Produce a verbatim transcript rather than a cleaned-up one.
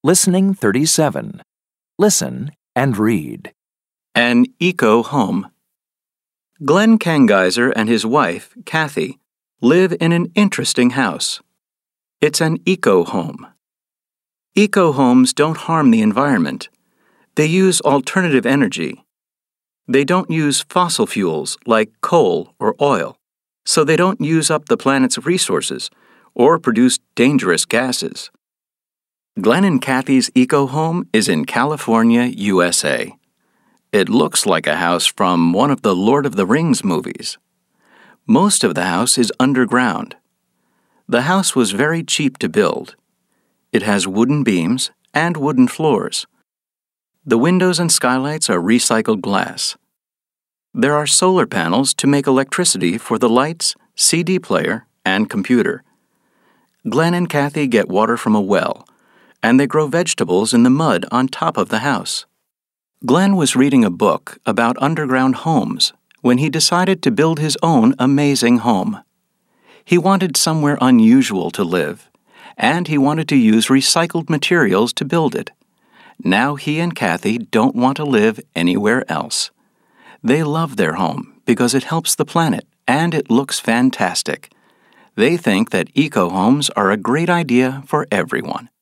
Listening thirty-seven. Listen and read. An eco-home. Glenn Kangiser and his wife, Kathy, live in an interesting house. It's an eco-home. Eco-homes don't harm the environment. They use alternative energy. They don't use fossil fuels like coal or oil, so they don't use up the planet's resources or produce dangerous gases. Glenn and Kathy's eco-home is in California, U S A. It looks like a house from one of the Lord of the Rings movies. Most of the house is underground. The house was very cheap to build. It has wooden beams and wooden floors. The windows and skylights are recycled glass. There are solar panels to make electricity for the lights, C D player, and computer. Glenn and Kathy get water from a well, and they grow vegetables in the mud on top of the house. Glenn was reading a book about underground homes when he decided to build his own amazing home. He wanted somewhere unusual to live, and he wanted to use recycled materials to build it. Now he and Kathy don't want to live anywhere else. They love their home because it helps the planet and it looks fantastic. They think that eco-homes are a great idea for everyone.